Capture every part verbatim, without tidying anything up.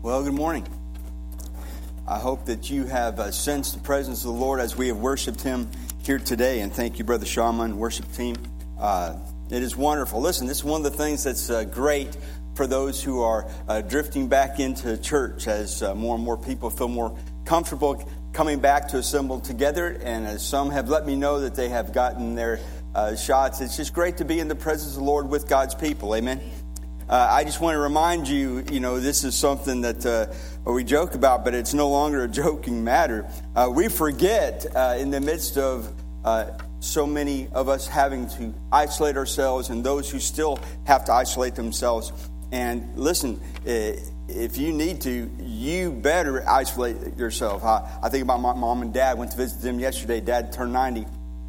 Well, good morning. I hope that you have uh, sensed the presence of the Lord as we have worshiped Him here today. And thank you, Brother Shama and worship team. Uh, it is wonderful. Listen, this is one of the things that's uh, great for those who are uh, drifting back into church as uh, more and more people feel more comfortable coming back to assemble together. And as some have let me know that they have gotten their uh, shots, it's just great to be in the presence of the Lord with God's people. Amen. Uh, I just want to remind you, you know, this is something that uh, we joke about, but it's no longer a joking matter. Uh, we forget uh, in the midst of uh, so many of us having to isolate ourselves and those who still have to isolate themselves. And listen, if you need to, you better isolate yourself. I, I think about my mom and dad. Went to visit them yesterday. Dad turned ninety.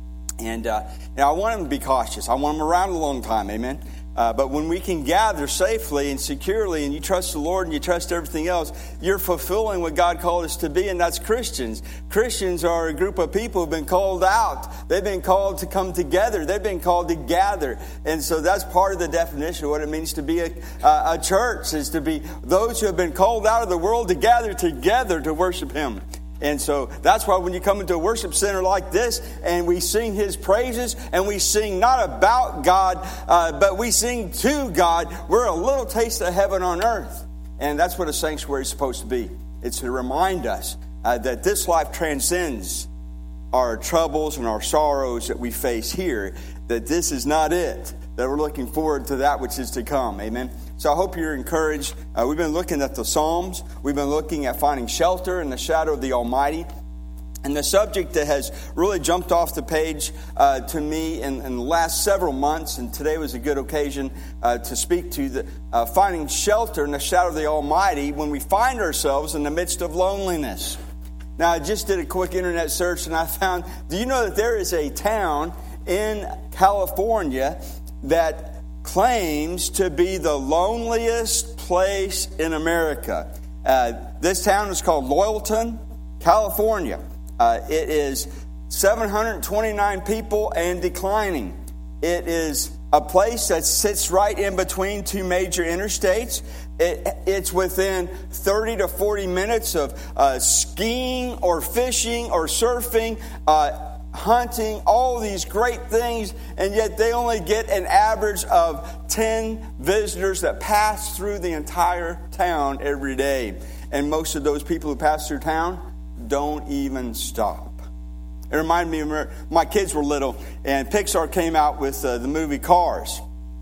And uh, you know, I want them to be cautious. I want them around a long time. Amen. Uh, but when we can gather safely and securely and you trust the Lord and you trust everything else, you're fulfilling what God called us to be, and that's Christians. Christians are a group of people who have been called out. They've been called to come together. They've been called to gather. And so that's part of the definition of what it means to be a, a church, is to be those who have been called out of the world to gather together to worship Him. And so that's why when you come into a worship center like this and we sing His praises and we sing not about God, uh, but we sing to God, we're a little taste of heaven on earth. And that's what a sanctuary is supposed to be. It's to remind us uh, that this life transcends our troubles and our sorrows that we face here, that this is not it, that we're looking forward to that which is to come. Amen. So I hope you're encouraged. Uh, we've been looking at the Psalms. We've been looking at finding shelter in the shadow of the Almighty. And the subject that has really jumped off the page uh, to me in, in the last several months, and today was a good occasion uh, to speak to the uh, finding shelter in the shadow of the Almighty when we find ourselves in the midst of loneliness. Now, I just did a quick internet search and I found, do you know that there is a town in California that claims to be the loneliest place in America? Uh, this town is called Loyalton, California. Uh, it is seven hundred twenty-nine people and declining. It is a place that sits right in between two major interstates. It, it's within thirty to forty minutes of uh, skiing or fishing or surfing, uh, hunting, all these great things, and yet they only get an average of ten visitors that pass through the entire town every day. And most of those people who pass through town don't even stop. It reminded me of my kids were little, and Pixar came out with uh, the movie Cars.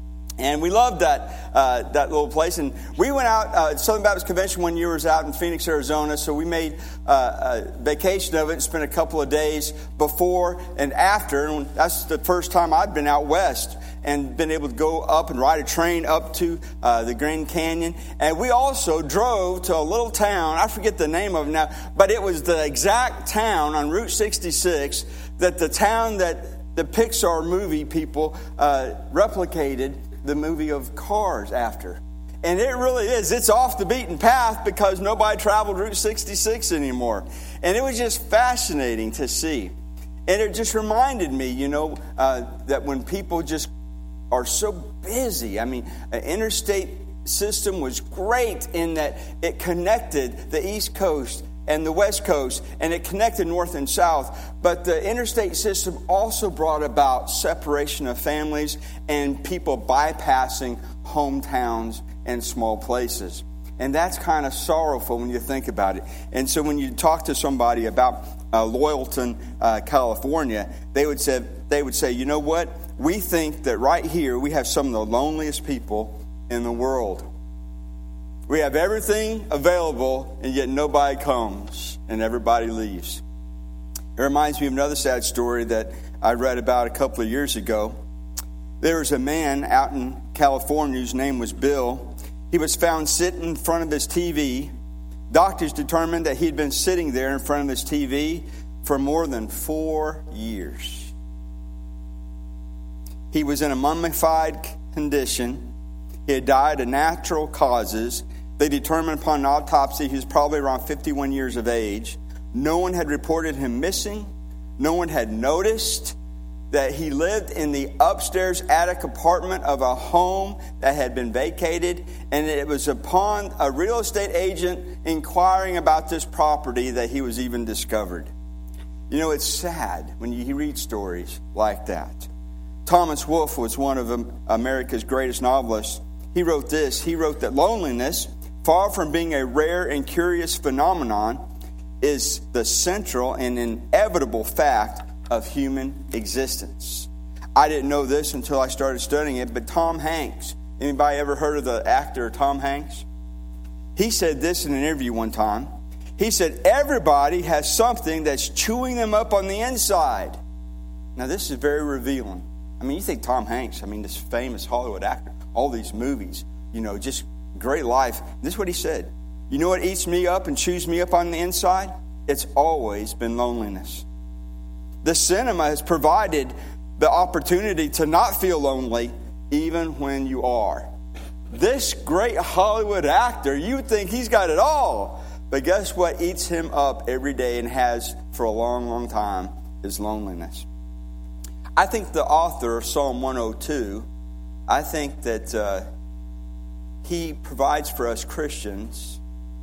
And we loved that uh, that little place. And we went out, uh, Southern Baptist Convention one year was out in Phoenix, Arizona. So we made uh, a vacation of it and spent a couple of days before and after. And that's the first time I'd been out west and been able to go up and ride a train up to uh, the Grand Canyon. And we also drove to a little town, I forget the name of it now, but it was the exact town on Route sixty-six that the town that the Pixar movie people uh, replicated the movie of Cars after. And it really is. It's off the beaten path because nobody traveled Route sixty-six anymore. And it was just fascinating to see. And it just reminded me, you know, uh, that when people just are so busy, I mean, an interstate system was great in that it connected the East Coast and the West Coast, and it connected North and South. But the interstate system also brought about separation of families and people bypassing hometowns and small places. And that's kind of sorrowful when you think about it. And so when you talk to somebody about uh, Loyalton, uh, California, they would say, they would say, you know what? We think that right here we have some of the loneliest people in the world. We have everything available, and yet nobody comes, and everybody leaves. It reminds me of another sad story that I read about a couple of years ago. There was a man out in California whose name was Bill. He was found sitting in front of his T V. Doctors determined that he'd been sitting there in front of his T V for more than four years. He was in a mummified condition. He had died of natural causes. They determined upon an autopsy he was probably around fifty-one years of age. No one had reported him missing. No one had noticed. that he lived in the upstairs attic apartment of a home that had been vacated, and it was upon a real estate agent inquiring about this property that he was even discovered. You know, it's sad when you read stories like that. Thomas Wolfe was one of America's greatest novelists. He wrote this. He wrote that loneliness, far from being a rare and curious phenomenon, is the central and inevitable fact of human existence. I didn't know this until I started studying it, but Tom Hanks, anybody ever heard of the actor Tom Hanks? He said this in an interview one time. He said, everybody has something that's chewing them up on the inside. Now, this is very revealing. I mean, you think Tom Hanks, I mean, this famous Hollywood actor, all these movies, you know, just great life. This is what he said. You know what eats me up and chews me up on the inside? It's always been loneliness. The cinema has provided the opportunity to not feel lonely even when you are. This great Hollywood actor, you would think he's got it all. But guess what eats him up every day and has for a long, long time is loneliness. I think the author of Psalm one oh two, I think that uh, he provides for us Christians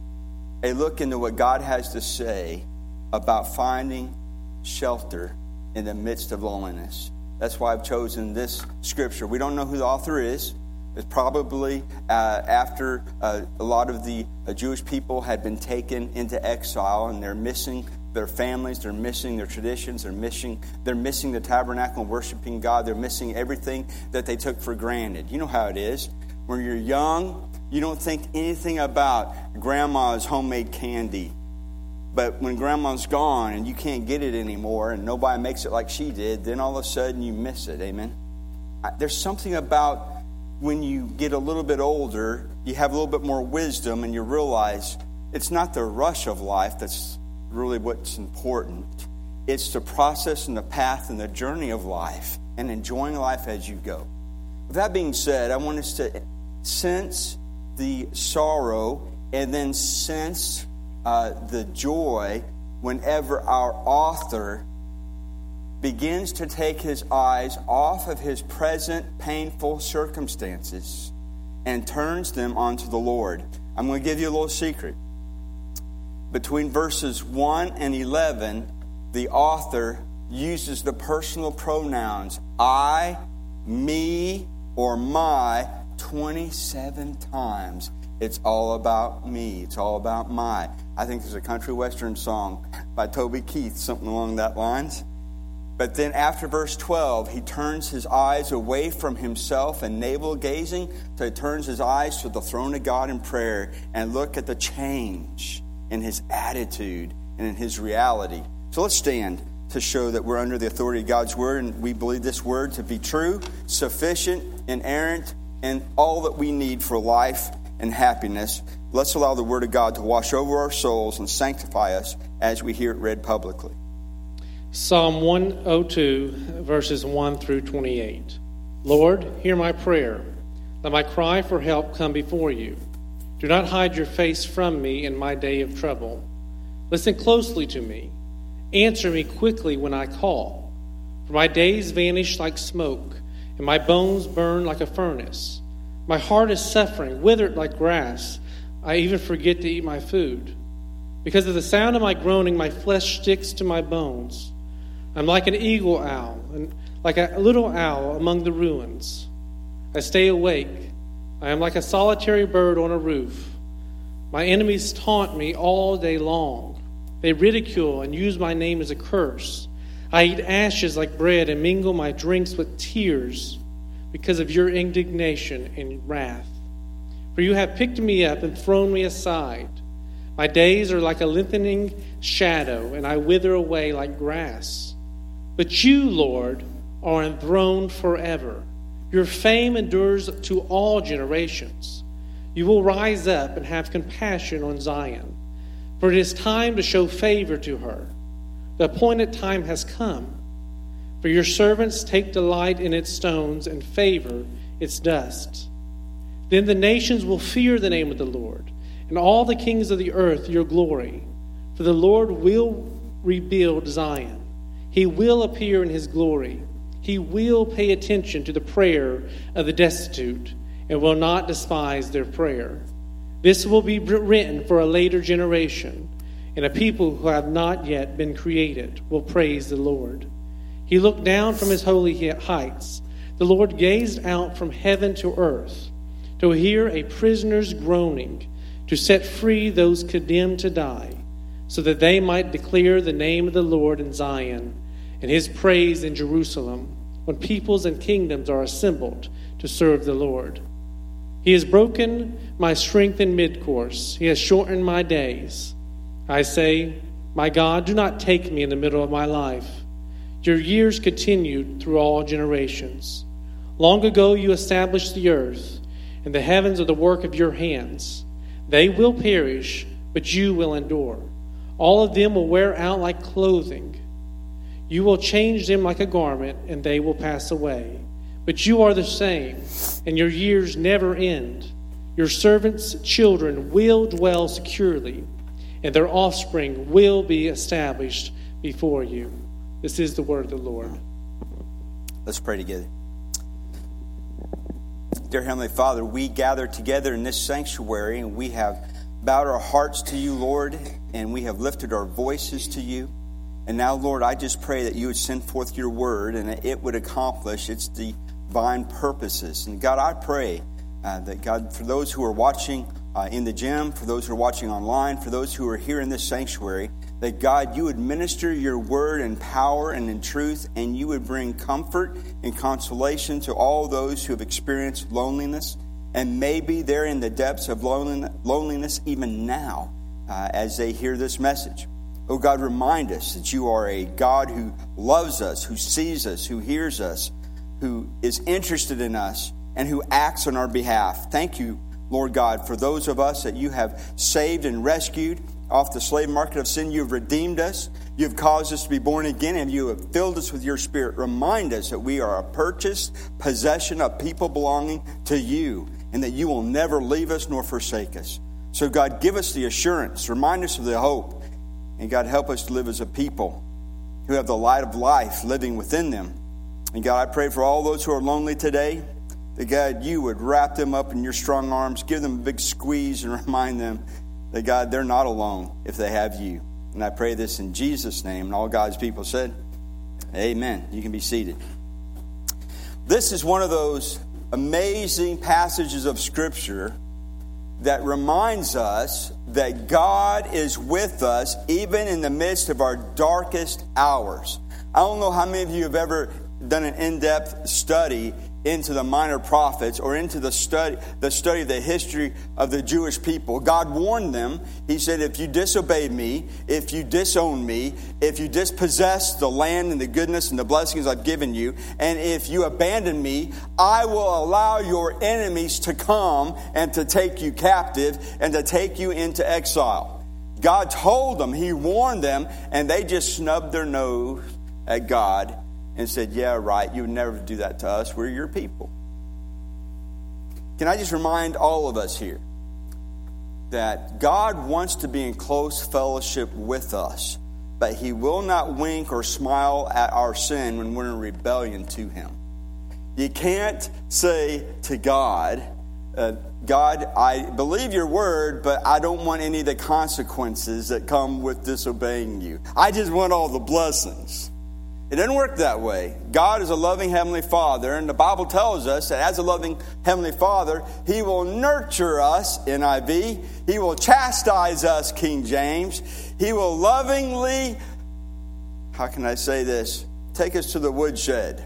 a look into what God has to say about finding shelter in the midst of loneliness. That's why I've chosen this scripture. We don't know who the author is. It's probably uh, after uh, a lot of the uh, Jewish people had been taken into exile, and they're missing their families, they're missing their traditions, they're missing they're missing the tabernacle and worshiping God. They're missing everything that they took for granted. You know how it is. When you're young, you don't think anything about grandma's homemade candy. But when grandma's gone and you can't get it anymore and nobody makes it like she did, then all of a sudden you miss it. Amen? There's something about when you get a little bit older, you have a little bit more wisdom and you realize it's not the rush of life that's really what's important. It's the process and the path and the journey of life and enjoying life as you go. With that being said, I want us to sense the sorrow and then sense uh, the joy whenever our author begins to take his eyes off of his present painful circumstances and turns them onto the Lord. I'm going to give you a little secret. Between verses one and eleven, the author uses the personal pronouns I, me, or my twenty-seven times. It's all about me. It's all about my. I think there's a country western song by Toby Keith, something along that lines. But then after verse twelve, he turns his eyes away from himself and navel gazing, so he turns his eyes to the throne of God in prayer and look at the change in his attitude and in his reality. So let's stand to show that we're under the authority of God's word, and we believe this word to be true, sufficient, inerrant, and all that we need for life and happiness. Let's allow the word of God to wash over our souls and sanctify us as we hear it read publicly. Psalm one oh two, verses one through twenty-eight. Lord, hear my prayer. Let my cry for help come before you. Do not hide your face from me in my day of trouble. Listen closely to me. Answer me quickly when I call. For my days vanish like smoke, and my bones burn like a furnace. My heart is suffering, withered like grass. I even forget to eat my food. Because of the sound of my groaning, my flesh sticks to my bones. I'm like an eagle owl, and like a little owl among the ruins. I stay awake. I am like a solitary bird on a roof. My enemies taunt me all day long. They ridicule and use my name as a curse. I eat ashes like bread and mingle my drinks with tears because of your indignation and wrath. For you have picked me up and thrown me aside. My days are like a lengthening shadow, and I wither away like grass. But you, Lord, are enthroned forever. Your fame endures to all generations. You will rise up and have compassion on Zion, for it is time to show favor to her. The appointed time has come. For your servants take delight in its stones and favor its dust. Then the nations will fear the name of the Lord, and all the kings of the earth your glory. For the Lord will rebuild Zion. He will appear in his glory. He will pay attention to the prayer of the destitute and will not despise their prayer. This will be written for a later generation, and a people who have not yet been created will praise the Lord. He looked down from his holy heights. The Lord gazed out from heaven to earth to hear a prisoner's groaning, to set free those condemned to die, so that they might declare the name of the Lord in Zion and his praise in Jerusalem, when peoples and kingdoms are assembled to serve the Lord. He has broken my strength in mid-course. He has shortened my days. I say, my God, do not take me in the middle of my life. Your years continued through all generations. Long ago you established the earth, and the heavens are the work of your hands. They will perish, but you will endure. All of them will wear out like clothing. You will change them like a garment, and they will pass away. But you are the same, and your years never end. Your servants' children will dwell securely, and their offspring will be established before you. This is the word of the Lord. Let's pray together. Dear Heavenly Father, we gather together in this sanctuary, and we have bowed our hearts to you, Lord, and we have lifted our voices to you. And now, Lord, I just pray that you would send forth your word and that it would accomplish its divine purposes. And God, I pray uh, that, God, for those who are watching uh, in the gym, for those who are watching online, for those who are here in this sanctuary, that, God, you would minister your word in power and in truth, and you would bring comfort and consolation to all those who have experienced loneliness. And maybe they're in the depths of loneliness even now uh, as they hear this message. Oh God, remind us that you are a God who loves us, who sees us, who hears us, who is interested in us, and who acts on our behalf. Thank you, Lord God, for those of us that you have saved and rescued off the slave market of sin. You have redeemed us. You have caused us to be born again, and you have filled us with your Spirit. Remind us that we are a purchased possession of people belonging to you, and that you will never leave us nor forsake us. So God, give us the assurance. Remind us of the hope. And God, help us to live as a people who have the light of life living within them. And God, I pray for all those who are lonely today, that God, you would wrap them up in your strong arms, give them a big squeeze, and remind them that God, they're not alone if they have you. And I pray this in Jesus' name. And all God's people said, amen. You can be seated. This is one of those amazing passages of Scripture that reminds us that God is with us even in the midst of our darkest hours. I don't know how many of you have ever done an in-depth study into the minor prophets or into the study the study of the history of the Jewish people. God warned them. He said, if you disobey me, if you disown me, if you dispossess the land and the goodness and the blessings I've given you, and if you abandon me, I will allow your enemies to come and to take you captive and to take you into exile. God told them, he warned them, and they just snubbed their nose at God and said, yeah, right, you would never do that to us. We're your people. Can I just remind all of us here that God wants to be in close fellowship with us, but he will not wink or smile at our sin when we're in rebellion to him. You can't say to God, uh, God, I believe your word, but I don't want any of the consequences that come with disobeying you. I just want all the blessings. It doesn't work that way. God is a loving Heavenly Father, and the Bible tells us that as a loving Heavenly Father, he will nurture us, N I V. He will chastise us, King James. He will lovingly, how can I say this, take us to the woodshed.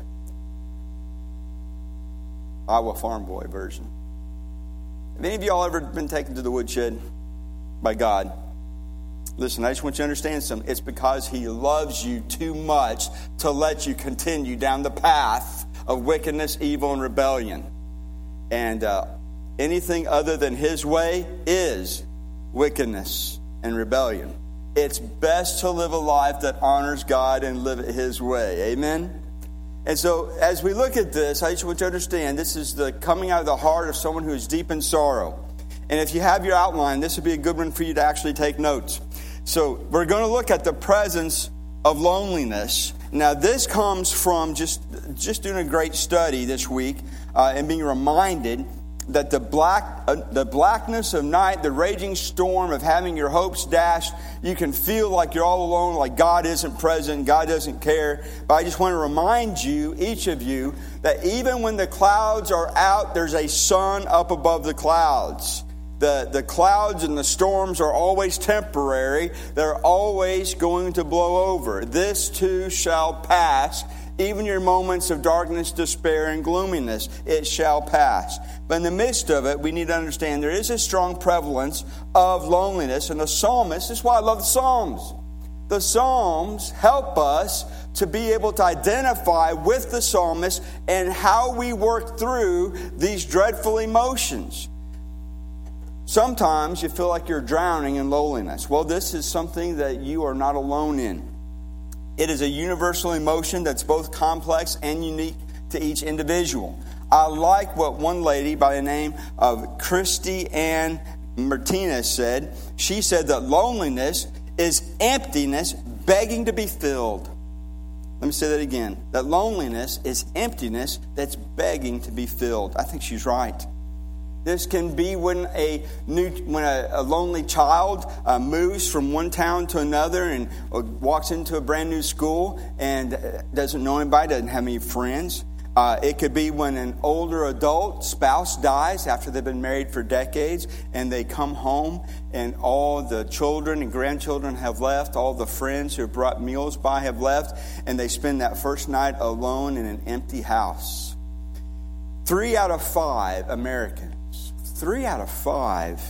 Iowa Farm Boy version. Have any of y'all ever been taken to the woodshed by God? Listen, I just want you to understand something. It's because he loves you too much to let you continue down the path of wickedness, evil, and rebellion. And uh, anything other than his way is wickedness and rebellion. It's best to live a life that honors God and live it his way. Amen? And so as we look at this, I just want you to understand this is the coming out of the heart of someone who is deep in sorrow. And if you have your outline, this would be a good one for you to actually take notes. So we're going to look at the presence of loneliness Now, this comes from just, just doing a great study this week uh, and being reminded that the black, uh, the blackness of night, the raging storm of having your hopes dashed, you can feel like you're all alone, like God isn't present, God doesn't care. But I just want to remind you, each of you, that even when the clouds are out, there's a sun up above the clouds. The, the clouds and the storms are always temporary. They're always going to blow over. This too shall pass. Even your moments of darkness, despair, and gloominess, it shall pass. But in the midst of it, we need to understand there is a strong prevalence of loneliness. And the psalmist, this is why I love the Psalms. The Psalms help us to be able to identify with the psalmist and how we work through these dreadful emotions. Sometimes you feel like you're drowning in loneliness. Well, this is something that you are not alone in. It is a universal emotion that's both complex and unique to each individual. I like what one lady by the name of Christy Ann Martinez said. She said that loneliness is emptiness begging to be filled. Let me say that again. That loneliness is emptiness that's begging to be filled. I think she's right. This can be when a new, when a, a lonely child uh, moves from one town to another and uh, walks into a brand new school and uh, doesn't know anybody, doesn't have any friends. Uh, it could be when an older adult spouse dies after they've been married for decades and they come home and all the children and grandchildren have left, all the friends who have brought meals by have left, and they spend that first night alone in an empty house. Three out of five Americans Three out of five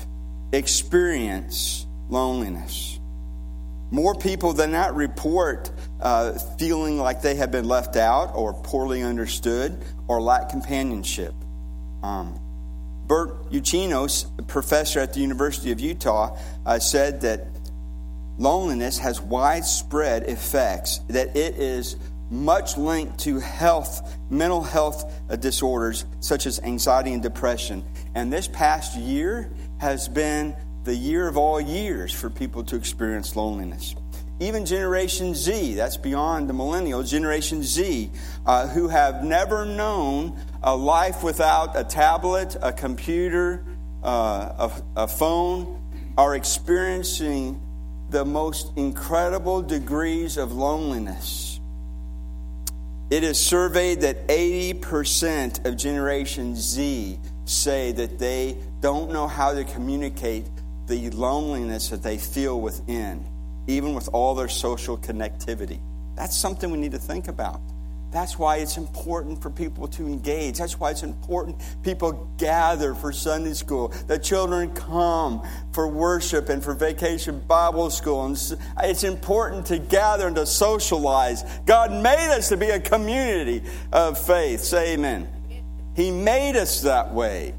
experience loneliness. More people than that report uh, feeling like they have been left out or poorly understood or lack companionship. Um, Bert Uchinos, a professor at the University of Utah, uh, said that loneliness has widespread effects, that it is much linked to health, mental health disorders such as anxiety and depression. And this past year has been the year of all years for people to experience loneliness. Even Generation Z, that's beyond the millennials, Generation Z, uh, who have never known a life without a tablet, a computer, uh, a, a phone, are experiencing the most incredible degrees of loneliness. It is surveyed that eighty percent of Generation Z say that they don't know how to communicate the loneliness that they feel within, even with all their social connectivity. That's something we need to think about. That's why it's important for people to engage. That's why it's important people gather for Sunday school, that children come for worship and for vacation Bible school. And it's important to gather and to socialize. God made us to be a community of faith. Say amen. He made us that way.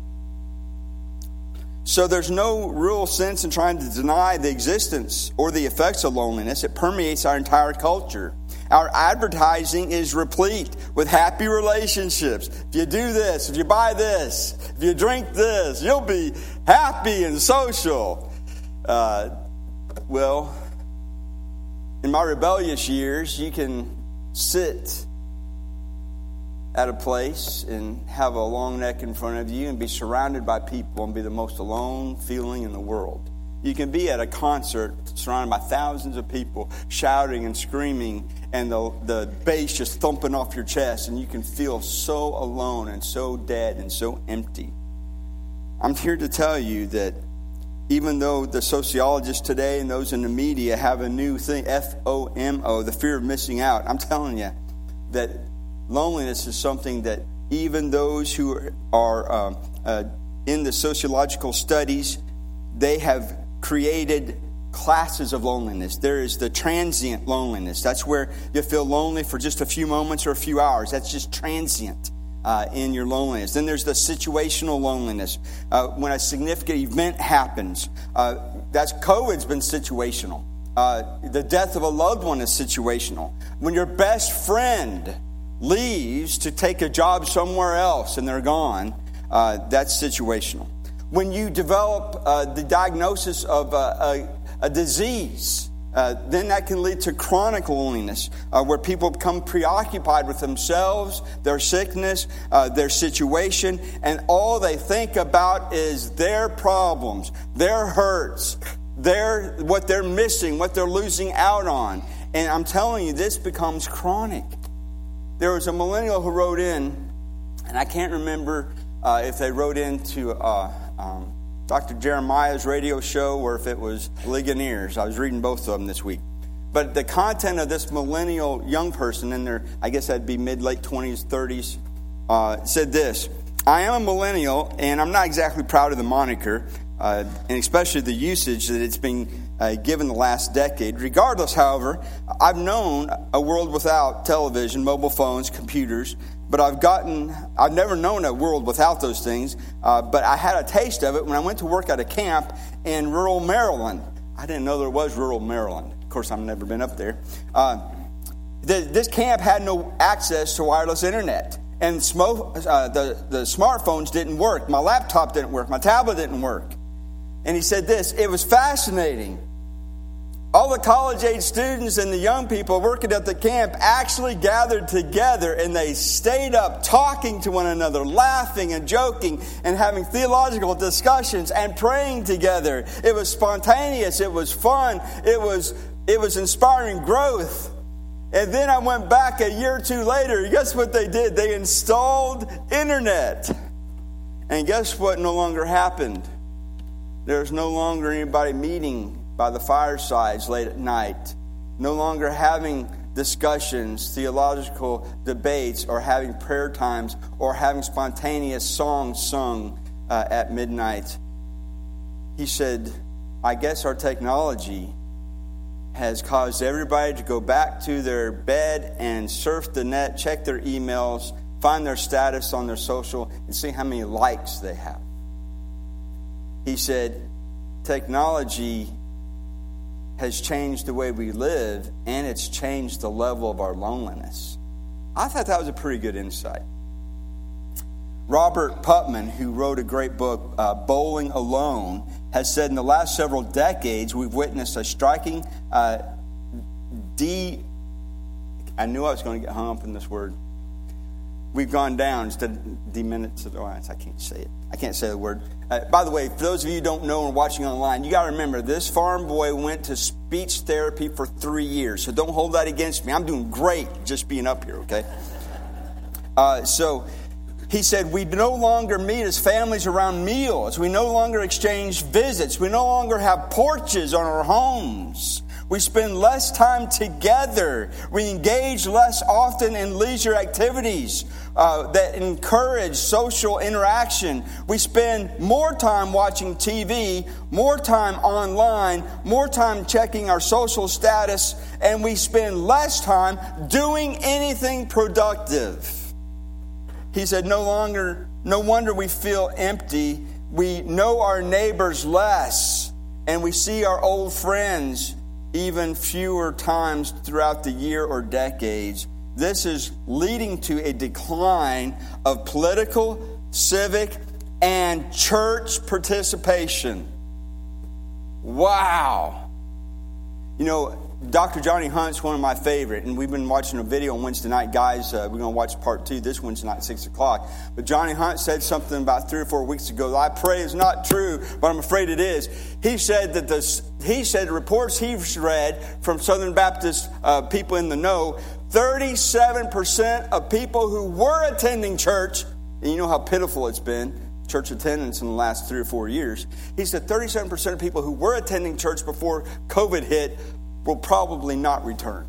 So there's no real sense in trying to deny the existence or the effects of loneliness. It permeates our entire culture. Our advertising is replete with happy relationships. If you do this, if you buy this, if you drink this, you'll be happy and social. Uh, well, in my rebellious years, you can sit at a place and have a long neck in front of you and be surrounded by people and be the most alone feeling in the world. You can be at a concert surrounded by thousands of people shouting and screaming and the, the bass just thumping off your chest, and you can feel so alone and so dead and so empty. I'm here to tell you that even though the sociologists today and those in the media have a new thing, F O M O, the fear of missing out, I'm telling you that loneliness is something that even those who are um, uh, in the sociological studies, they have created classes of loneliness. There is the transient loneliness. That's where you feel lonely for just a few moments or a few hours. That's just transient uh, in your loneliness. Then there's the situational loneliness. Uh, when a significant event happens, uh, that's COVID's been situational. Uh, the death of a loved one is situational. When your best friend leaves to take a job somewhere else and they're gone, uh, that's situational. When you develop uh, the diagnosis of a, a, a disease Uh, then that can lead to chronic loneliness, uh, where people become preoccupied with themselves, their sickness, uh, their situation, and all they think about is their problems, their hurts, their what they're missing, what they're losing out on. And I'm telling you, this becomes chronic. There was a millennial who wrote in, and I can't remember uh, if they wrote into uh, um, Doctor Jeremiah's radio show or if it was Ligoniers. I was reading both of them this week. But the content of this millennial young person in their, I guess that'd be mid-late twenties, thirties, uh, said this: I am a millennial, and I'm not exactly proud of the moniker, uh, and especially the usage that it's been uh, given the last decade. Regardless, however, I've known a world without television, mobile phones, computers, but I've gotten, I've never known a world without those things, uh, but I had a taste of it when I went to work at a camp in rural Maryland. I didn't know there was rural Maryland. Of course, I've never been up there. Uh, the, this camp had no access to wireless internet, and smo- uh, the, the smartphones didn't work. My laptop didn't work. My tablet didn't work. And he said this: it was fascinating. All the college-age students and the young people working at the camp actually gathered together, and they stayed up talking to one another, laughing and joking and having theological discussions and praying together. It was spontaneous. It was fun. It was, it was inspiring growth. And then I went back a year or two later. Guess what they did? They installed internet. And guess what no longer happened? There's no longer anybody meeting by the firesides late at night, no longer having discussions, theological debates, or having prayer times, or having spontaneous songs sung uh, at midnight. He said, I guess our technology has caused everybody to go back to their bed and surf the net, check their emails, find their status on their social, and see how many likes they have. He said, technology has changed the way we live, and it's changed the level of our loneliness. I thought that was a pretty good insight. Robert Putnam, who wrote a great book, uh, Bowling Alone, has said in the last several decades we've witnessed a striking uh, de... I knew I was going to get hung up in this word. We've gone down instead of deminutes. Oh, I can't say it. I can't say the word. Uh, by the way, for those of you who don't know and watching online, you got to remember this farm boy went to speech therapy for three years. So don't hold that against me. I'm doing great just being up here, okay? Uh, so he said, we no longer meet as families around meals. We no longer exchange visits. We no longer have porches on our homes. We spend less time together. We engage less often in leisure activities uh, that encourage social interaction. We spend more time watching T V, more time online, more time checking our social status, and we spend less time doing anything productive. He said, no longer, no wonder we feel empty. We know our neighbors less, and we see our old friends even fewer times throughout the year or decades. This is leading to a decline of political, civic, and church participation. Wow. You know, Doctor Johnny Hunt's one of my favorite, and we've been watching a video on Wednesday night. Guys, uh, we're going to watch part two this Wednesday night at six o'clock. But Johnny Hunt said something about three or four weeks ago that I pray is not true, but I'm afraid it is. He said that the, he said the reports he's read from Southern Baptist uh, people in the know, thirty-seven percent of people who were attending church, and you know how pitiful it's been, church attendance in the last three or four years. He said thirty-seven percent of people who were attending church before COVID hit will probably not return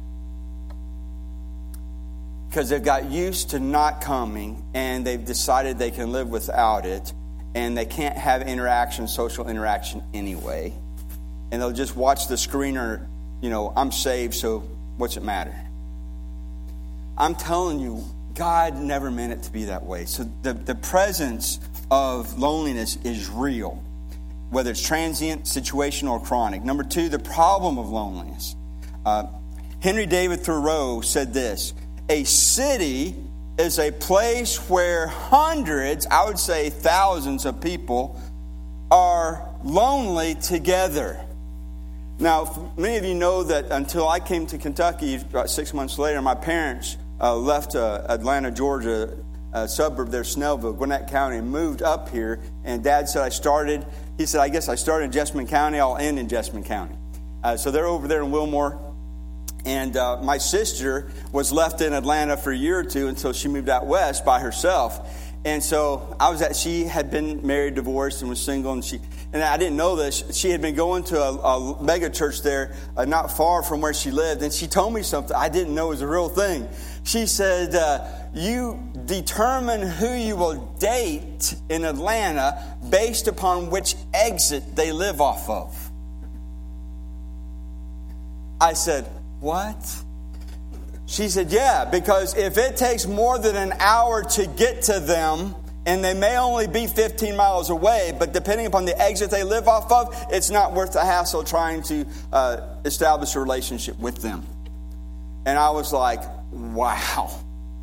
because they've got used to not coming and they've decided they can live without it, and they can't have interaction, social interaction anyway, and they'll just watch the screener. You know, I'm saved, so what's it matter? I'm telling you, God never meant it to be that way. So the, the presence of loneliness is real, whether it's transient, situational, or chronic. Number two, the problem of loneliness. Uh, Henry David Thoreau said this: a city is a place where hundreds, I would say thousands of people are lonely together. Now, many of you know that until I came to Kentucky, about six months later, my parents uh, left uh, Atlanta, Georgia, a suburb there, Snellville, Gwinnett County, and moved up here. And Dad said I started, he said, I guess I started in Jessamine County, I'll end in Jessamine County. Uh, so they're over there in Wilmore. And uh, my sister was left in Atlanta for a year or two until she moved out west by herself. And so I was at, she had been married, divorced, and was single, and she, and I didn't know this. She had been going to a, a mega church there, uh, not far from where she lived, and she told me something I didn't know was a real thing. She said, uh, you determine who you will date in Atlanta based upon which exit they live off of. I said, what? She said, yeah, because if it takes more than an hour to get to them, and they may only be fifteen miles away, but depending upon the exit they live off of, it's not worth the hassle trying to uh, establish a relationship with them. And I was like, wow,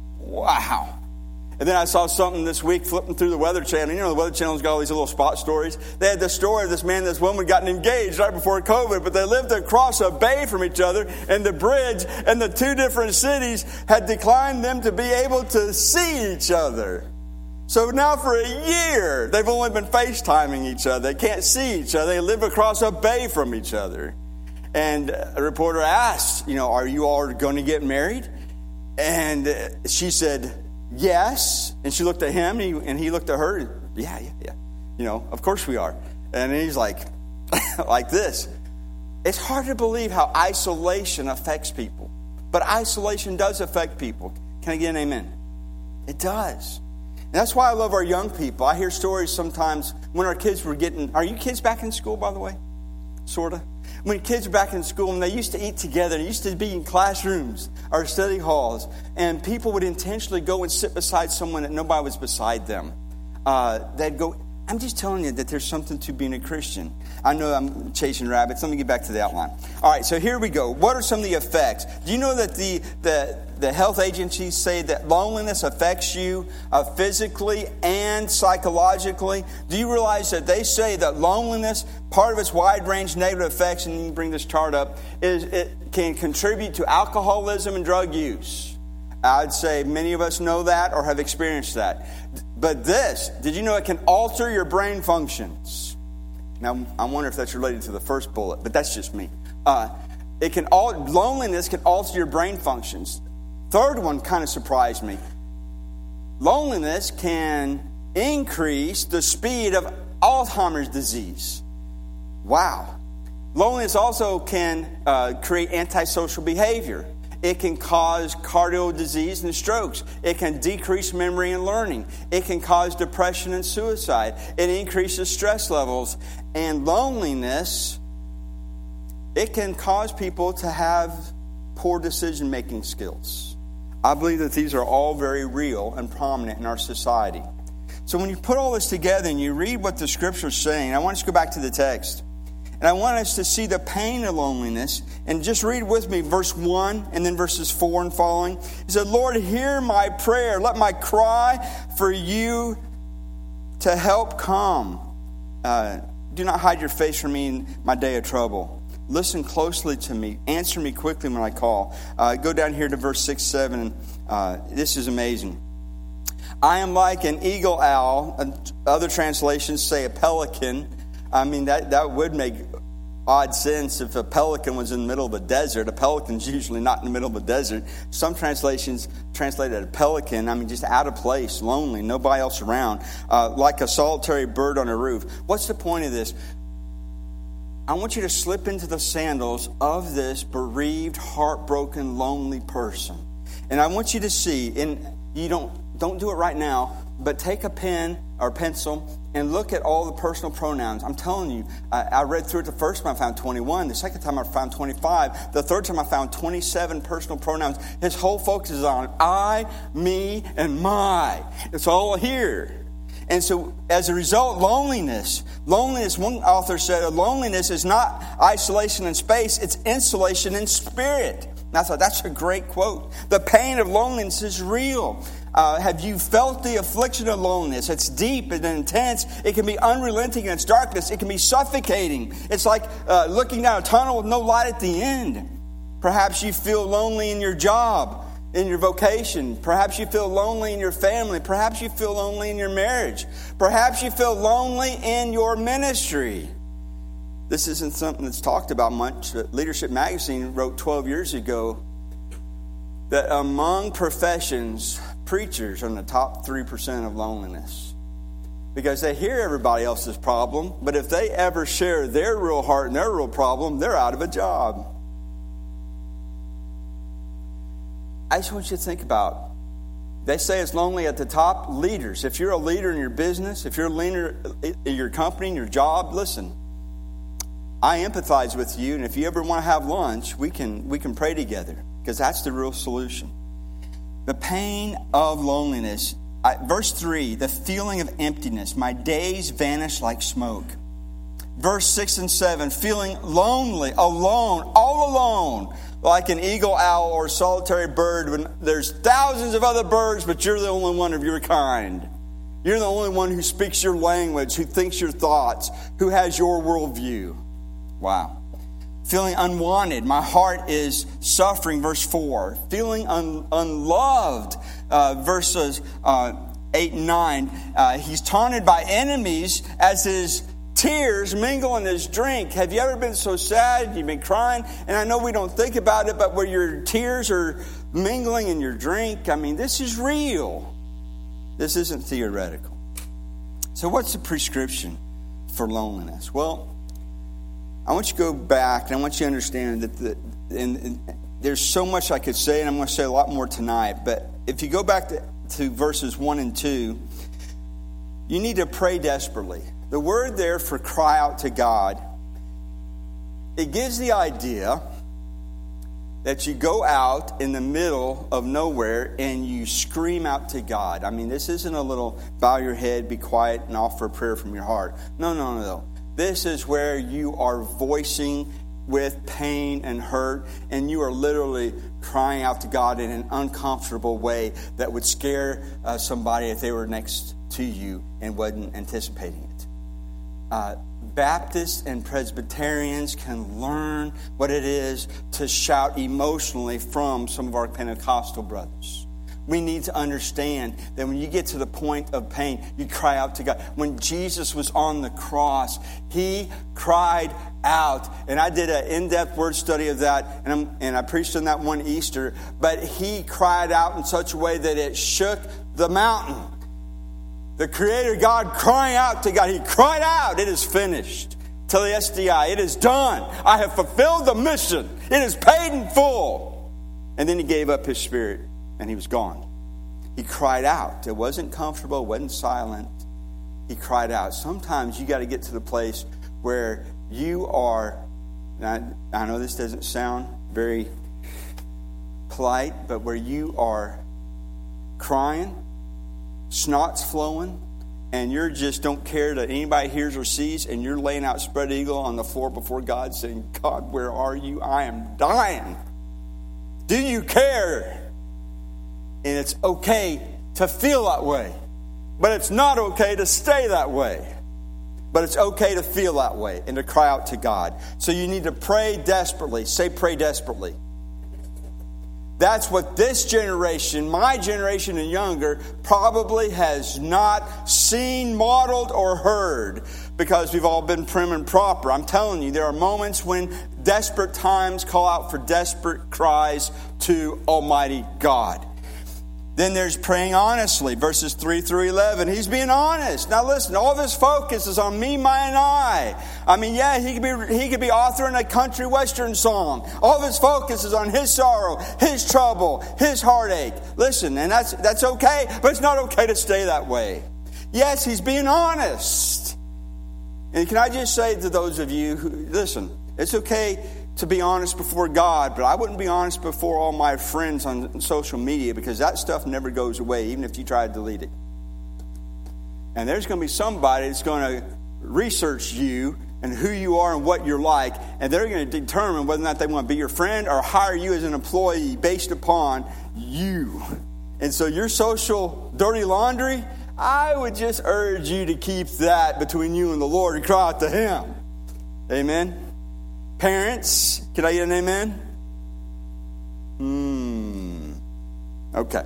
wow. And then I saw something this week flipping through the Weather Channel. You know, the Weather Channel's got all these little spot stories. They had the story of this man and this woman gotten engaged right before COVID, but they lived across a bay from each other, and the bridge and the two different cities had declined them to be able to see each other. So now for a year, they've only been FaceTiming each other. They can't see each other. They live across a bay from each other. And a reporter asked, you know, are you all going to get married? And she said, yes. And she looked at him, and he, and he looked at her. And, yeah, yeah, yeah. You know, of course we are. And he's like, like this. It's hard to believe how isolation affects people. But isolation does affect people. Can I get an amen? It does. And that's why I love our young people. I hear stories sometimes when our kids were getting... Are you kids back in school, by the way? Sort of. When kids were back in school and they used to eat together, they used to be in classrooms or study halls, and people would intentionally go and sit beside someone that nobody was beside them. Uh, they'd go... I'm just telling you that there's something to being a Christian. I know I'm chasing rabbits. Let me get back to the outline. All right, so here we go. What are some of the effects? Do you know that the the, the health agencies say that loneliness affects you uh, physically and psychologically? Do you realize that they say that loneliness, part of its wide range negative effects, and you can bring this chart up, is it can contribute to alcoholism and drug use? I'd say many of us know that or have experienced that. But this, did you know it can alter your brain functions? Now, I wonder if that's related to the first bullet, but that's just me. Uh, it can all loneliness can alter your brain functions. Third one kind of surprised me. Loneliness can increase the speed of Alzheimer's disease. Wow. Loneliness also can uh, create antisocial behavior. It can cause cardio disease and strokes. It can decrease memory and learning. It can cause depression and suicide. It increases stress levels. And loneliness, it can cause people to have poor decision-making skills. I believe that these are all very real and prominent in our society. So when you put all this together and you read what the Scripture is saying, I want us to go back to the text. And I want us to see the pain of loneliness. And just read with me verse one and then verses four and following. He said, Lord, hear my prayer. Let my cry for you to help come. Uh, do not hide your face from me in my day of trouble. Listen closely to me. Answer me quickly when I call. Uh, go down here to verse six, seven. And, uh, this is amazing. I am like an eagle owl. Other translations say a pelican. I mean, that, that would make odd sense if a pelican was in the middle of a desert. A pelican's usually not in the middle of a desert. Some translations translate it a pelican. I mean, just out of place, lonely, nobody else around. Uh, like a solitary bird on a roof. What's the point of this? I want you to slip into the sandals of this bereaved, heartbroken, lonely person. And I want you to see, and you don't, don't do it right now, but take a pen or pencil and look at all the personal pronouns. I'm telling you, I, I read through it the first time I found twenty-one. The second time I found twenty-five. The third time I found twenty-seven personal pronouns. His whole focus is on I, me, and my. It's all here. And so as a result, loneliness. Loneliness, one author said, loneliness is not isolation in space, it's insulation in spirit. I thought, that's a great quote. The pain of loneliness is real. Uh, have you felt the affliction of loneliness? It's deep and intense. It can be unrelenting in its darkness. It can be suffocating. It's like uh, looking down a tunnel with no light at the end. Perhaps you feel lonely in your job, in your vocation. Perhaps you feel lonely in your family. Perhaps you feel lonely in your marriage. Perhaps you feel lonely in your ministry. This isn't something that's talked about much. Leadership Magazine wrote twelve years ago that among professions, preachers are in the top three percent of loneliness. Because they hear everybody else's problem, but if they ever share their real heart and their real problem, they're out of a job. I just want you to think about, they say it's lonely at the top. Leaders, if you're a leader in your business, if you're a leader in your company, in your job, listen, I empathize with you, and if you ever want to have lunch, we can we can pray together, because that's the real solution. The pain of loneliness. I, verse three, the feeling of emptiness. My days vanish like smoke. Verse six and seven, feeling lonely, alone, all alone, like an eagle, owl, or solitary bird when there's thousands of other birds, but you're the only one of your kind. You're the only one who speaks your language, who thinks your thoughts, who has your worldview. Wow. Feeling unwanted. My heart is suffering, verse four. Feeling un- unloved, uh, verses uh, eight and nine. Uh, he's taunted by enemies as his tears mingle in his drink. Have you ever been so sad? You've been crying? And I know we don't think about it, but where your tears are mingling in your drink, I mean, this is real. This isn't theoretical. So what's the prescription for loneliness? Well, I want you to go back, and I want you to understand that the, and, and there's so much I could say, and I'm going to say a lot more tonight. But if you go back to, to verses one and two, you need to pray desperately. The word there for cry out to God, it gives the idea that you go out in the middle of nowhere and you scream out to God. I mean, this isn't a little bow your head, be quiet, and offer a prayer from your heart. No, no, no, no. This is where you are voicing with pain and hurt, and you are literally crying out to God in an uncomfortable way that would scare uh, somebody if they were next to you and wasn't anticipating it. Uh, Baptists and Presbyterians can learn what it is to shout emotionally from some of our Pentecostal brothers. We need to understand that when you get to the point of pain, you cry out to God. When Jesus was on the cross, He cried out. And I did an in-depth word study of that, and, I'm, and I preached on that one Easter. But He cried out in such a way that it shook the mountain. The Creator God crying out to God. He cried out, it is finished. To the S D I, it is done. I have fulfilled the mission. It is paid in full. And then He gave up His spirit. And He was gone. He cried out. It wasn't comfortable. It wasn't silent. He cried out. Sometimes you got to get to the place where you are, and I, I know this doesn't sound very polite, but where you are crying, snot's flowing, and you just don't care that anybody hears or sees, and you're laying out spread eagle on the floor before God saying, God, where are you? I am dying. Do you care? And it's okay to feel that way. But it's not okay to stay that way. But it's okay to feel that way and to cry out to God. So you need to pray desperately. Say pray desperately. That's what this generation, my generation and younger, probably has not seen, modeled, or heard. Because we've all been prim and proper. I'm telling you, there are moments when desperate times call out for desperate cries to Almighty God. Then there's praying honestly, verses three through eleven. He's being honest. Now listen, all of his focus is on me, my, and I. I mean, yeah, he could be he could be authoring a country western song. All of his focus is on his sorrow, his trouble, his heartache. Listen, and that's that's okay, but it's not okay to stay that way. Yes, he's being honest. And can I just say to those of you who, listen, it's okay to be honest before God, but I wouldn't be honest before all my friends on social media, because that stuff never goes away, even if you try to delete it. And there's going to be somebody that's going to research you and who you are and what you're like, and they're going to determine whether or not they want to be your friend or hire you as an employee based upon you. And so your social dirty laundry, I would just urge you to keep that between you and the Lord and cry out to Him. Amen. Parents, can I get an amen? Hmm. Okay.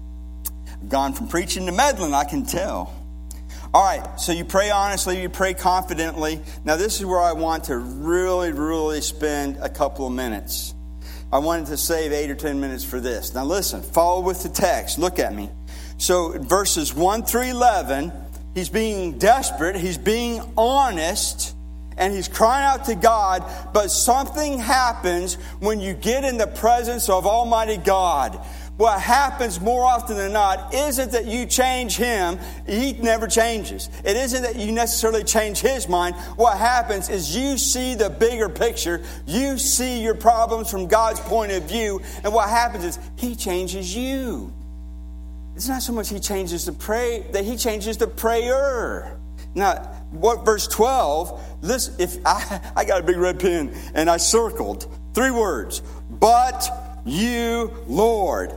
I've gone from preaching to meddling, I can tell. All right, so you pray honestly, you pray confidently. Now this is where I want to really, really spend a couple of minutes. I wanted to save eight or ten minutes for this. Now listen, follow with the text. Look at me. So verses one through eleven, he's being desperate, he's being honest, and he's crying out to God. But something happens when you get in the presence of Almighty God. What happens more often than not isn't that you change Him. He never changes. It isn't that you necessarily change His mind. What happens is you see the bigger picture. You see your problems from God's point of view. And what happens is He changes you. It's not so much He changes the pray, that He changes the prayer. Now, what verse twelve, listen, if I, I got a big red pen and I circled three words. But you, Lord.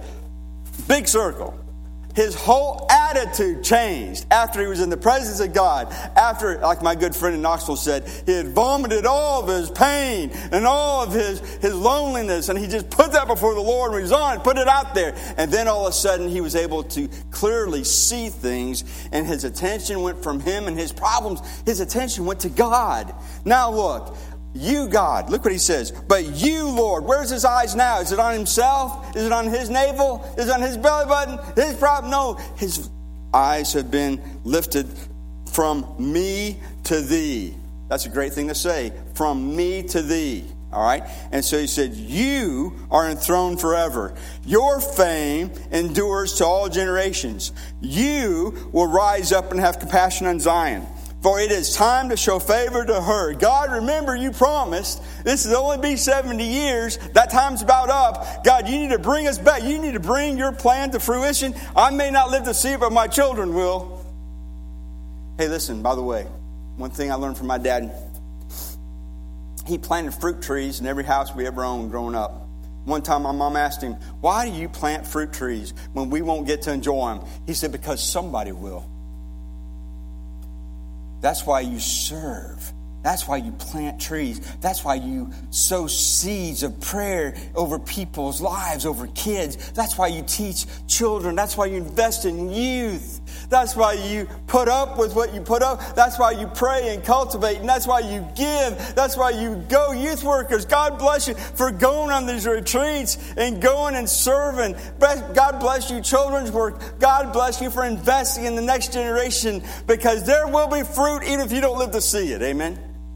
Big circle. His whole attitude changed after he was in the presence of God. After, like my good friend in Knoxville said, he had vomited all of his pain and all of his, his loneliness. And he just put that before the Lord when he was on it, put it out there. And then all of a sudden he was able to clearly see things. And his attention went from him and his problems. His attention went to God. Now look. You, God, look what he says. But you, Lord, where's his eyes now? Is it on himself? Is it on his navel? Is it on his belly button? His problem? No, his eyes have been lifted from me to thee. That's a great thing to say. From me to thee. All right? And so he said, you are enthroned forever. Your fame endures to all generations. You will rise up and have compassion on Zion. For it is time to show favor to her. God, remember you promised this will only be seventy years. That time's about up. God, you need to bring us back. You need to bring your plan to fruition. I may not live to see it, but my children will. Hey, listen, by the way, one thing I learned from my dad, he planted fruit trees in every house we ever owned growing up. One time my mom asked him, why do you plant fruit trees when we won't get to enjoy them? He said, because somebody will. That's why you serve. That's why you plant trees. That's why you sow seeds of prayer over people's lives, over kids. That's why you teach children. That's why you invest in youth. That's why you put up with what you put up. That's why you pray and cultivate. And that's why you give. That's why you go. Youth workers, God bless you for going on these retreats and going and serving. God bless you, children's work. God bless you for investing in the next generation, because there will be fruit even if you don't live to see it. Amen.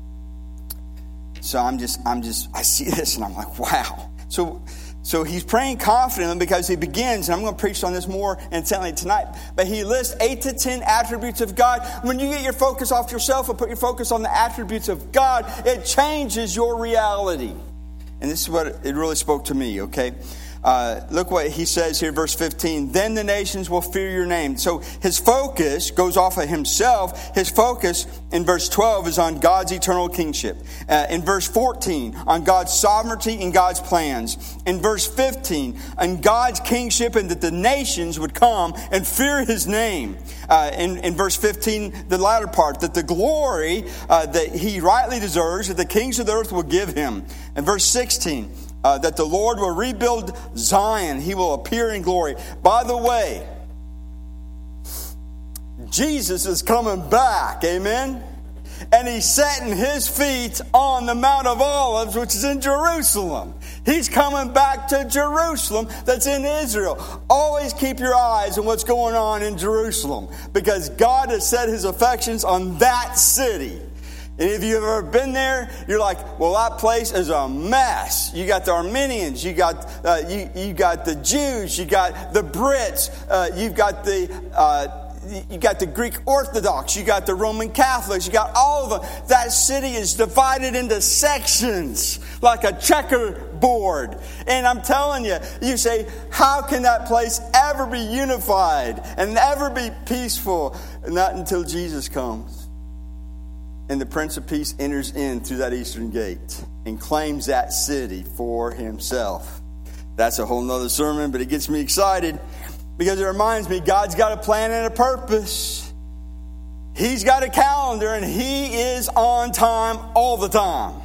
So I'm just, I'm just, I see this and I'm like, wow. So, so he's praying confidently because he begins, and I'm going to preach on this more intently tonight, but he lists eight to ten attributes of God. When you get your focus off yourself and put your focus on the attributes of God, it changes your reality. And this is what it really spoke to me, okay? Uh, look what he says here, verse fifteen. Then the nations will fear your name. So his focus goes off of himself. His focus in verse twelve is on God's eternal kingship. Uh, in verse fourteen, on God's sovereignty and God's plans. In verse fifteen, on God's kingship and that the nations would come and fear his name. Uh, in, in verse fifteen, the latter part, that the glory uh, that he rightly deserves, that the kings of the earth will give him. In verse sixteen, Uh, that the Lord will rebuild Zion. He will appear in glory. By the way, Jesus is coming back. Amen? And he's setting his feet on the Mount of Olives, which is in Jerusalem. He's coming back to Jerusalem that's in Israel. Always keep your eyes on what's going on in Jerusalem, because God has set his affections on that city. And if you've ever been there, you're like, well, that place is a mess. You got the Armenians, you got uh, you you got the Jews, you got the Brits, uh, you've got the uh, you got the Greek Orthodox, you got the Roman Catholics, you got all of them. That city is divided into sections like a checkerboard. And I'm telling you, you say, how can that place ever be unified and ever be peaceful? Not until Jesus comes. and the Prince of Peace enters in through that eastern gate and claims that city for himself. That's a whole nother sermon, but it gets me excited because it reminds me God's got a plan and a purpose. He's got a calendar, and he is on time all the time.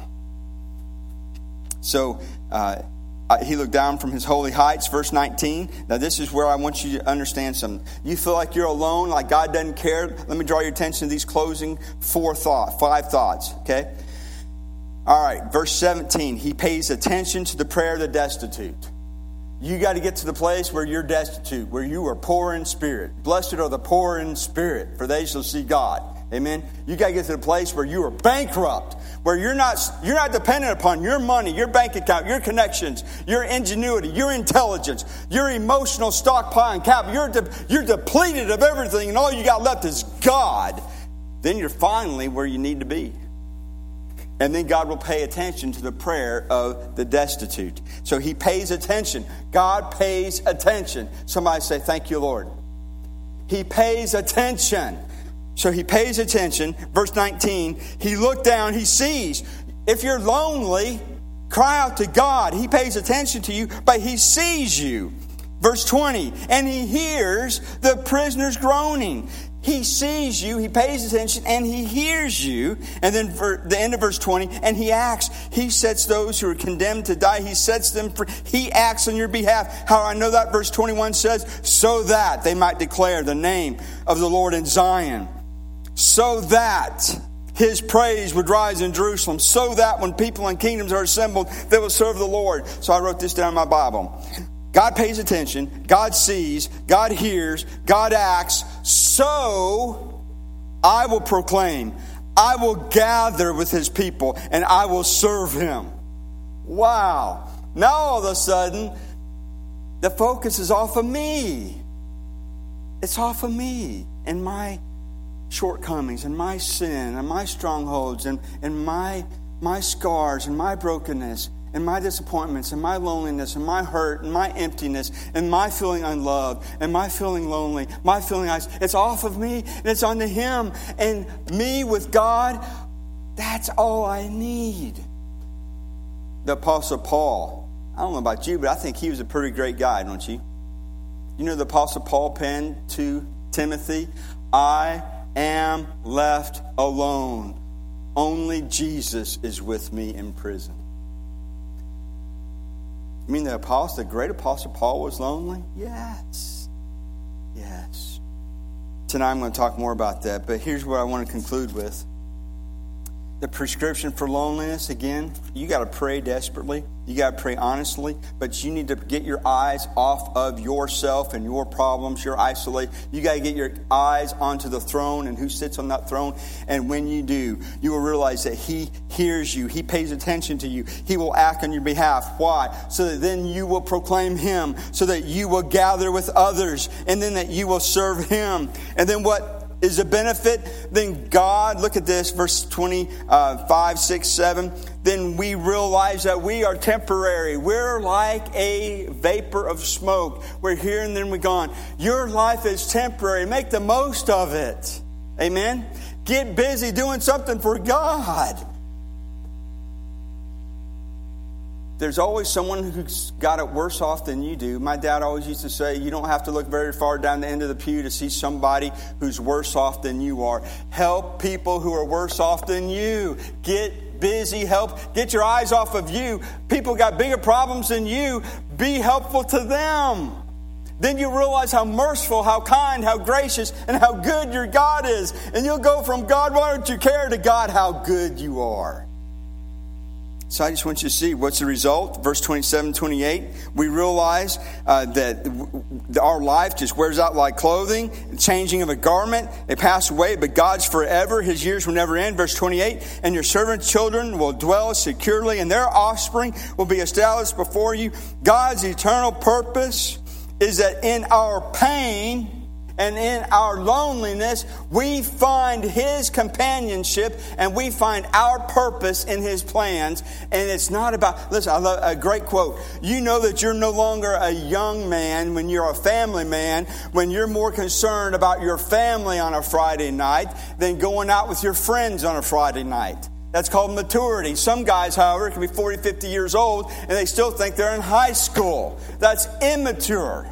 So uh, he looked down from his holy heights, verse nineteen. Now this is where I want you to understand something. You feel like you're alone, like God doesn't care. Let me draw your attention to these closing four thoughts, five thoughts, okay? All right, verse seventeen. He pays attention to the prayer of the destitute. You got to get to the place where you're destitute, where you are poor in spirit. Blessed are the poor in spirit, for they shall see God. Amen. You got to get to the place where you are bankrupt, where you're not you're not dependent upon your money, your bank account, your connections, your ingenuity, your intelligence, your emotional stockpile and capital. You're de- you're depleted of everything, and all you got left is God. Then you're finally where you need to be. And then God will pay attention to the prayer of the destitute. So he pays attention. God pays attention. Somebody say, thank you, Lord. He pays attention. So he pays attention. Verse nineteen, he looked down, he sees. If you're lonely, cry out to God. He pays attention to you, but he sees you. Verse twenty, and he hears the prisoner's groaning. He sees you, he pays attention, and he hears you. And then for the end of verse twenty, and he acts. He sets those who are condemned to die. He sets them free. He acts on your behalf. How I know that? Verse twenty-one says, so that they might declare the name of the Lord in Zion. So that his praise would rise in Jerusalem. So that when people and kingdoms are assembled, they will serve the Lord. So I wrote this down in my Bible. God pays attention, God sees, God hears, God acts. So I will proclaim, I will gather with his people, and I will serve him. Wow. Now all of a sudden, the focus is off of me. It's off of me and my shortcomings and my sin and my strongholds and, and my, my scars and my brokenness and my disappointments and my loneliness and my hurt and my emptiness and my feeling unloved and my feeling lonely, my feeling isolated. It's off of me and it's onto him. And me with God, that's all I need. The Apostle Paul, I don't know about you, but I think he was a pretty great guy, don't you? You know the Apostle Paul penned to Timothy, I am left alone. Only Jesus is with me in prison. You mean the apostle, the great Apostle Paul was lonely? Yes. Yes. Tonight I'm going to talk more about that, but here's what I want to conclude with. The prescription for loneliness, again, you got to pray desperately. You got to pray honestly, but you need to get your eyes off of yourself and your problems, your isolation. You got to get your eyes onto the throne and who sits on that throne. And when you do, you will realize that he hears you. He pays attention to you. He will act on your behalf. Why? So that then you will proclaim him, so that you will gather with others, and then that you will serve him. And then what is a benefit? Then God, look at this, verse twenty-five, six, seven. Then we realize that we are temporary. We're like a vapor of smoke. We're here and then we're gone. Your life is temporary. Make the most of it. Amen? Get busy doing something for God. There's always someone who's got it worse off than you do. My dad always used to say, you don't have to look very far down the end of the pew to see somebody who's worse off than you are. Help people who are worse off than you. Get busy, help. Get your eyes off of you. People got bigger problems than you. Be helpful to them. Then you realize how merciful, how kind, how gracious, and how good your God is. And you'll go from God, why don't you care, to God, how good you are. So I just want you to see what's the result. Verse twenty-seven, twenty-eight. We realize uh, that our life just wears out like clothing, changing of a garment. They pass away, but God's forever. His years will never end. Verse twenty-eight. And your servant children will dwell securely, and their offspring will be established before you. God's eternal purpose is that in our pain And in our loneliness, we find His companionship and we find our purpose in His plans. And it's not about, listen, I love a great quote. You know that you're no longer a young man when you're a family man, when you're more concerned about your family on a Friday night than going out with your friends on a Friday night. That's called maturity. Some guys, however, can be forty, fifty years old and they still think they're in high school. That's immature.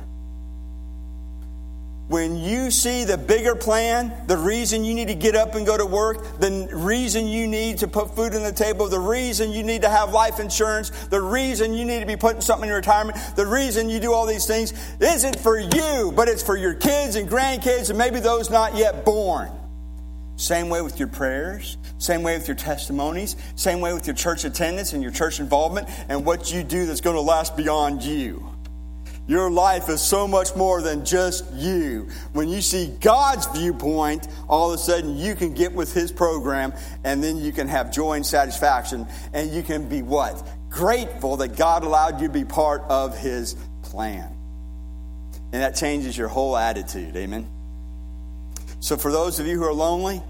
When you see the bigger plan, the reason you need to get up and go to work, the reason you need to put food on the table, the reason you need to have life insurance, the reason you need to be putting something in retirement, the reason you do all these things isn't for you, but it's for your kids and grandkids and maybe those not yet born. Same way with your prayers, same way with your testimonies, same way with your church attendance and your church involvement and what you do that's going to last beyond you. Your life is so much more than just you. When you see God's viewpoint, all of a sudden you can get with His program and then you can have joy and satisfaction and you can be what? Grateful that God allowed you to be part of His plan. And that changes your whole attitude. Amen. So for those of you who are lonely,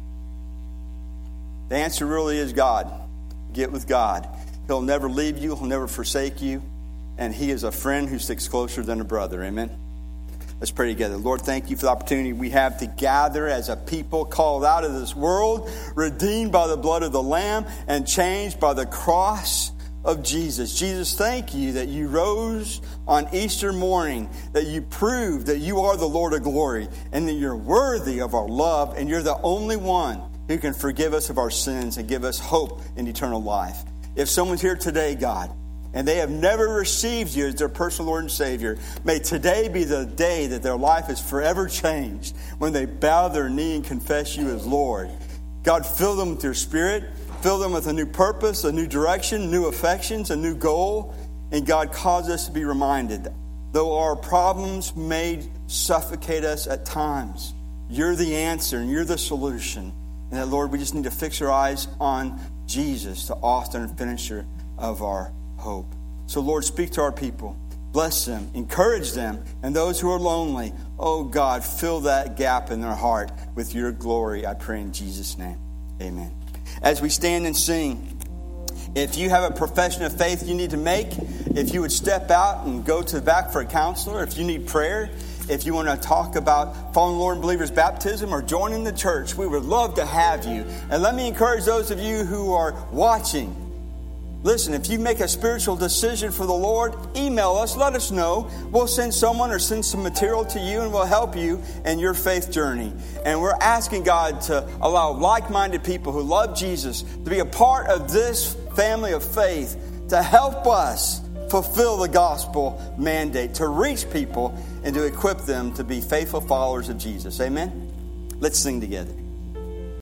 the answer really is God. Get with God. He'll never leave you. He'll never forsake you. And He is a friend who sticks closer than a brother. Amen. Let's pray together. Lord, thank You for the opportunity we have to gather as a people called out of this world, redeemed by the blood of the Lamb, and changed by the cross of Jesus. Jesus, thank You that You rose on Easter morning, that You proved that You are the Lord of glory, and that You're worthy of our love, and You're the only one who can forgive us of our sins and give us hope in eternal life. If someone's here today, God, and they have never received You as their personal Lord and Savior, may today be the day that their life is forever changed when they bow their knee and confess You as Lord. God, fill them with Your Spirit. Fill them with a new purpose, a new direction, new affections, a new goal. And God, cause us to be reminded, though our problems may suffocate us at times, You're the answer and You're the solution. And that, Lord, we just need to fix our eyes on Jesus, the author and finisher of our hope. So, Lord, speak to our people. Bless them. Encourage them. And those who are lonely, oh God, fill that gap in their heart with Your glory. I pray in Jesus' name. Amen. As we stand and sing, if you have a profession of faith you need to make, if you would step out and go to the back for a counselor, if you need prayer, if you want to talk about following the Lord and believers' baptism or joining the church, we would love to have you. And let me encourage those of you who are watching. Listen, if you make a spiritual decision for the Lord, email us, let us know. We'll send someone or send some material to you and we'll help you in your faith journey. And we're asking God to allow like-minded people who love Jesus to be a part of this family of faith to help us fulfill the gospel mandate, to reach people and to equip them to be faithful followers of Jesus. Amen? Let's sing together.